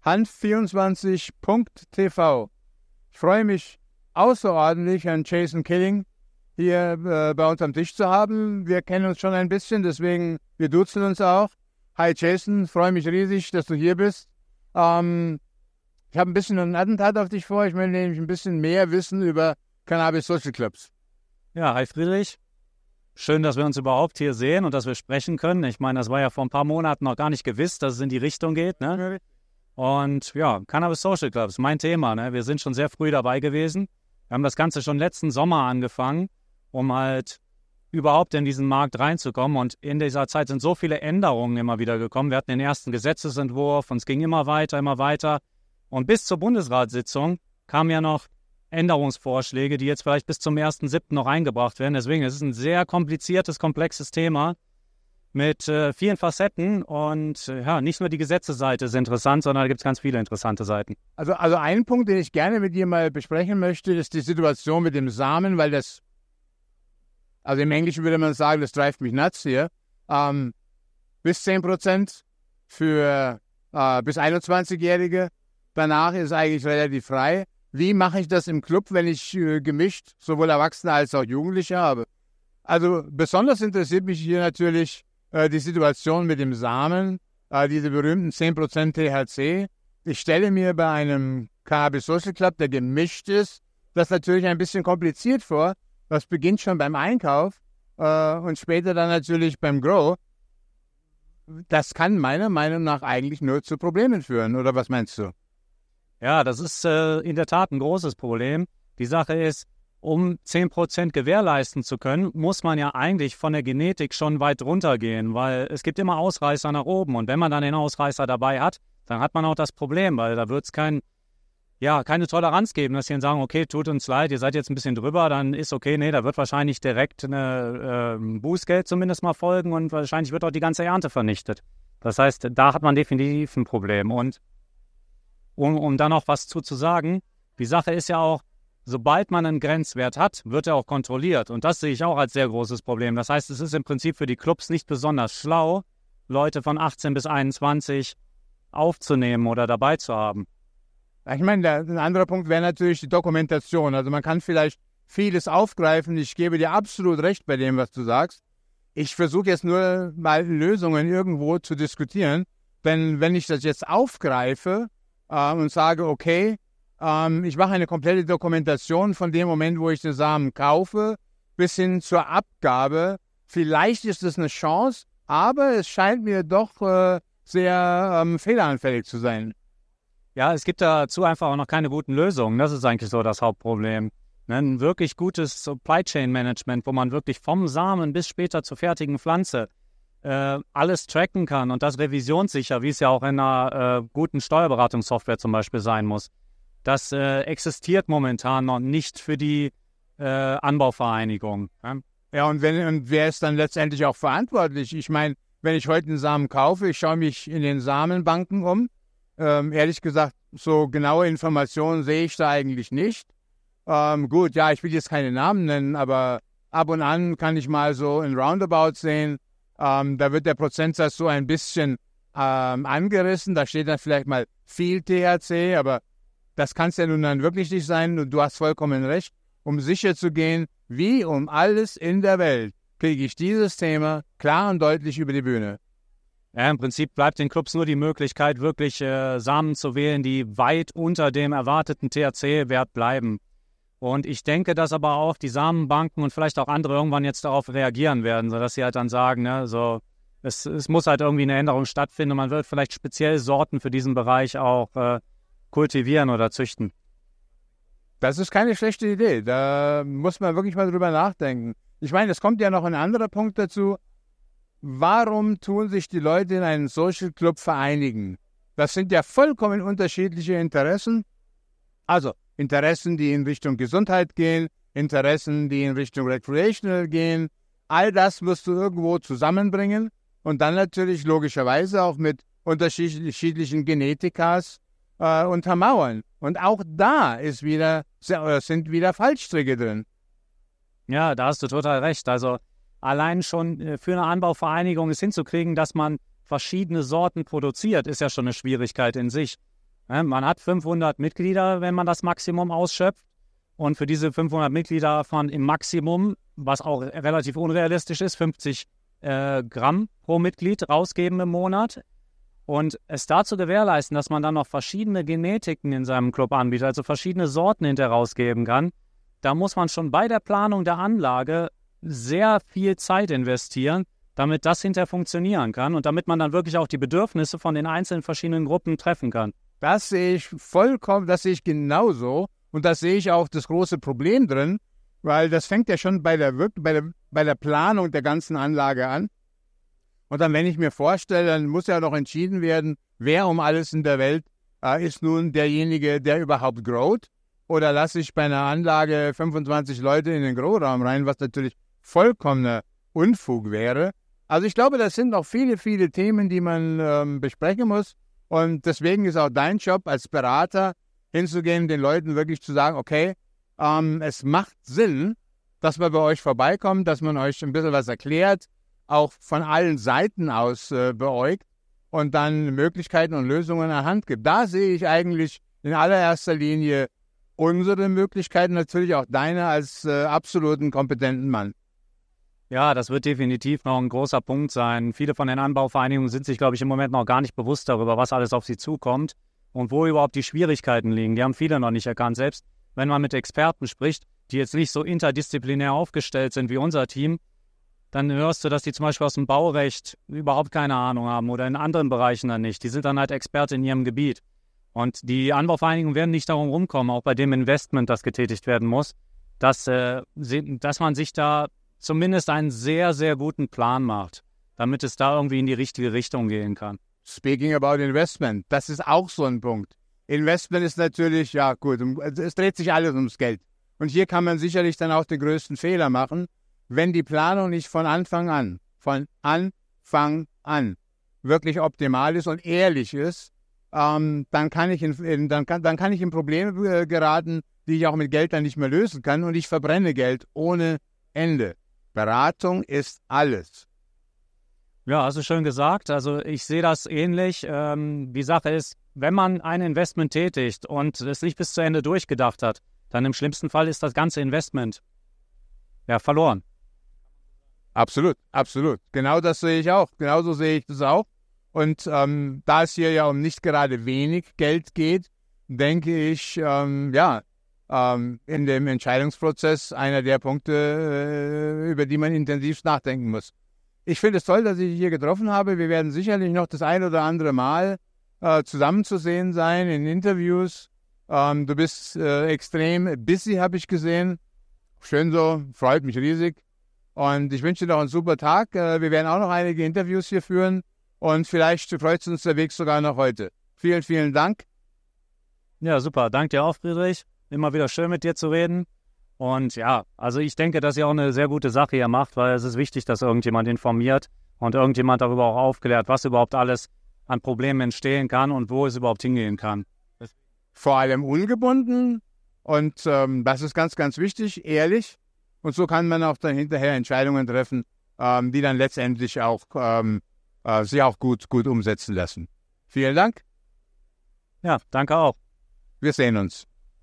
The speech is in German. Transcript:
hanf24.tv. Ich freue mich außerordentlich, Herrn Jason Killing hier bei uns am Tisch zu haben. Wir kennen uns schon ein bisschen, deswegen, wir duzen uns auch. Hi Jason, freue mich riesig, dass du hier bist. Ich habe ein bisschen ein Attentat auf dich vor. Ich möchte nämlich ein bisschen mehr wissen über Cannabis Social Clubs. Ja, hi Friedrich. Schön, dass wir uns überhaupt hier sehen und dass wir sprechen können. Ich meine, das war ja vor ein paar Monaten noch gar nicht gewiss, dass es in die Richtung geht, ne? Und ja, Cannabis Social Clubs, mein Thema, ne? Wir sind schon sehr früh dabei gewesen. Wir haben das Ganze schon letzten Sommer angefangen, um halt überhaupt in diesen Markt reinzukommen. Und in dieser Zeit sind so viele Änderungen immer wieder gekommen. Wir hatten den ersten Gesetzesentwurf und es ging immer weiter, immer weiter. Und bis zur Bundesratssitzung kamen ja noch Änderungsvorschläge, die jetzt vielleicht bis zum 1.7. noch eingebracht werden. Deswegen ist es ein sehr kompliziertes, komplexes Thema mit vielen Facetten. Und ja, nicht nur die Gesetzesseite ist interessant, sondern da gibt es ganz viele interessante Seiten. Also ein Punkt, den ich gerne mit dir mal besprechen möchte, ist die Situation mit dem Samen, weil das, also im Englischen würde man sagen, das treibt mich nuts hier, bis 10% für bis 21-Jährige. Danach ist eigentlich relativ frei. Wie mache ich das im Club, wenn ich gemischt sowohl Erwachsene als auch Jugendliche habe? Also besonders interessiert mich hier natürlich die Situation mit dem Samen, diese berühmten 10% THC. Ich stelle mir bei einem Cannabis Social Club, der gemischt ist, das natürlich ein bisschen kompliziert vor. Das beginnt schon beim Einkauf und später dann natürlich beim Grow. Das kann meiner Meinung nach eigentlich nur zu Problemen führen, oder was meinst du? Ja, das ist in der Tat ein großes Problem. Die Sache ist, um 10% gewährleisten zu können, muss man ja eigentlich von der Genetik schon weit runtergehen, weil es gibt immer Ausreißer nach oben. Und wenn man dann den Ausreißer dabei hat, dann hat man auch das Problem, weil da wird es keine Toleranz geben, dass sie dann sagen, okay, tut uns leid, ihr seid jetzt ein bisschen drüber, dann ist okay, nee, da wird wahrscheinlich direkt eine Bußgeld zumindest mal folgen und wahrscheinlich wird auch die ganze Ernte vernichtet. Das heißt, da hat man definitiv ein Problem. Und um da noch was zu sagen, die Sache ist ja auch, sobald man einen Grenzwert hat, wird er auch kontrolliert. Und das sehe ich auch als sehr großes Problem. Das heißt, es ist im Prinzip für die Clubs nicht besonders schlau, Leute von 18 bis 21 aufzunehmen oder dabei zu haben. Ich meine, ein anderer Punkt wäre natürlich die Dokumentation. Also man kann vielleicht vieles aufgreifen. Ich gebe dir absolut recht bei dem, was du sagst. Ich versuche jetzt nur mal Lösungen irgendwo zu diskutieren. Denn wenn ich das jetzt aufgreife und sage, okay, ich mache eine komplette Dokumentation von dem Moment, wo ich den Samen kaufe, bis hin zur Abgabe. Vielleicht ist es eine Chance, aber es scheint mir doch sehr fehleranfällig zu sein. Ja, es gibt dazu einfach auch noch keine guten Lösungen. Das ist eigentlich so das Hauptproblem. Ein wirklich gutes Supply Chain Management, wo man wirklich vom Samen bis später zur fertigen Pflanze alles tracken kann und das revisionssicher, wie es ja auch in einer guten Steuerberatungssoftware zum Beispiel sein muss. Das existiert momentan noch nicht für die Anbauvereinigung. Ja, und wer ist dann letztendlich auch verantwortlich? Ich meine, wenn ich heute einen Samen kaufe, ich schaue mich in den Samenbanken um. Ehrlich gesagt, so genaue Informationen sehe ich da eigentlich nicht. Gut, ja, ich will jetzt keine Namen nennen, aber ab und an kann ich mal so in Roundabout sehen. Da wird der Prozentsatz so ein bisschen angerissen. Da steht dann vielleicht mal viel THC, aber das kann es ja nun dann wirklich nicht sein. Und du hast vollkommen recht. Um sicher zu gehen, wie um alles in der Welt, kriege ich dieses Thema klar und deutlich über die Bühne. Ja, im Prinzip bleibt den Clubs nur die Möglichkeit, wirklich Samen zu wählen, die weit unter dem erwarteten THC-Wert bleiben. Und ich denke, dass aber auch die Samenbanken und vielleicht auch andere irgendwann jetzt darauf reagieren werden, sodass sie halt dann sagen, ne, so, es muss halt irgendwie eine Änderung stattfinden und man wird vielleicht speziell Sorten für diesen Bereich auch kultivieren oder züchten. Das ist keine schlechte Idee. Da muss man wirklich mal drüber nachdenken. Ich meine, es kommt ja noch ein anderer Punkt dazu. Warum tun sich die Leute in einen Social Club vereinigen? Das sind ja vollkommen unterschiedliche Interessen. Also Interessen, die in Richtung Gesundheit gehen, Interessen, die in Richtung Recreational gehen. All das musst du irgendwo zusammenbringen und dann natürlich logischerweise auch mit unterschiedlichen Genetikas untermauern. Und auch da sind wieder Fallstricke drin. Ja, da hast du total recht. Also allein schon für eine Anbauvereinigung es hinzukriegen, dass man verschiedene Sorten produziert, ist ja schon eine Schwierigkeit in sich. Man hat 500 Mitglieder, wenn man das Maximum ausschöpft. Und für diese 500 Mitglieder darf man im Maximum, was auch relativ unrealistisch ist, 50 Gramm pro Mitglied rausgeben im Monat. Und es da zu gewährleisten, dass man dann noch verschiedene Genetiken in seinem Club anbietet, also verschiedene Sorten hinterher rausgeben kann, da muss man schon bei der Planung der Anlage sehr viel Zeit investieren, damit das hinterher funktionieren kann und damit man dann wirklich auch die Bedürfnisse von den einzelnen verschiedenen Gruppen treffen kann. Das sehe ich vollkommen, das sehe ich genauso. Und das sehe ich auch das große Problem drin, weil das fängt ja schon bei der Planung der ganzen Anlage an. Und dann, wenn ich mir vorstelle, dann muss ja noch entschieden werden, wer um alles in der Welt ist nun derjenige, der überhaupt growt. Oder lasse ich bei einer Anlage 25 Leute in den Grow-Raum rein, was natürlich vollkommener Unfug wäre. Also ich glaube, das sind noch viele, viele Themen, die man besprechen muss. Und deswegen ist auch dein Job als Berater, hinzugehen, den Leuten wirklich zu sagen, okay, es macht Sinn, dass man bei euch vorbeikommt, dass man euch ein bisschen was erklärt, auch von allen Seiten aus beäugt und dann Möglichkeiten und Lösungen an der Hand gibt. Da sehe ich eigentlich in allererster Linie unsere Möglichkeiten, natürlich auch deine als absoluten kompetenten Mann. Ja, das wird definitiv noch ein großer Punkt sein. Viele von den Anbauvereinigungen sind sich, glaube ich, im Moment noch gar nicht bewusst darüber, was alles auf sie zukommt und wo überhaupt die Schwierigkeiten liegen. Die haben viele noch nicht erkannt. Selbst wenn man mit Experten spricht, die jetzt nicht so interdisziplinär aufgestellt sind wie unser Team, dann hörst du, dass die zum Beispiel aus dem Baurecht überhaupt keine Ahnung haben oder in anderen Bereichen dann nicht. Die sind dann halt Experte in ihrem Gebiet. Und die Anbauvereinigungen werden nicht darum rumkommen, auch bei dem Investment, das getätigt werden muss, dass man sich da zumindest einen sehr, sehr guten Plan macht, damit es da irgendwie in die richtige Richtung gehen kann. Speaking about Investment, das ist auch so ein Punkt. Investment ist natürlich, ja gut, es dreht sich alles ums Geld. Und hier kann man sicherlich dann auch den größten Fehler machen, wenn die Planung nicht von Anfang an wirklich optimal ist und ehrlich ist, dann kann ich in Probleme geraten, die ich auch mit Geld dann nicht mehr lösen kann und ich verbrenne Geld ohne Ende. Beratung ist alles. Ja, hast du schön gesagt. Also ich sehe das ähnlich. Die Sache ist, wenn man ein Investment tätigt und es nicht bis zu Ende durchgedacht hat, dann im schlimmsten Fall ist das ganze Investment ja verloren. Absolut, absolut. Genau das sehe ich auch. Genauso sehe ich das auch. Und da es hier ja um nicht gerade wenig Geld geht, denke ich, in dem Entscheidungsprozess einer der Punkte, über die man intensiv nachdenken muss. Ich finde es toll, dass ich dich hier getroffen habe. Wir werden sicherlich noch das ein oder andere Mal zusammenzusehen sein in Interviews. Du bist extrem busy, habe ich gesehen. Schön so, freut mich riesig. Und ich wünsche dir noch einen super Tag. Wir werden auch noch einige Interviews hier führen. Und vielleicht freut uns der Weg sogar noch heute. Vielen, vielen Dank. Ja, super. Danke dir auch, Friedrich. Immer wieder schön mit dir zu reden. Und ja, also ich denke, dass ihr auch eine sehr gute Sache hier macht, weil es ist wichtig, dass irgendjemand informiert und irgendjemand darüber auch aufklärt, was überhaupt alles an Problemen entstehen kann und wo es überhaupt hingehen kann. Vor allem ungebunden und das ist ganz, ganz wichtig, ehrlich. Und so kann man auch dann hinterher Entscheidungen treffen, die dann letztendlich auch sich auch gut umsetzen lassen. Vielen Dank. Ja, danke auch. Wir sehen uns.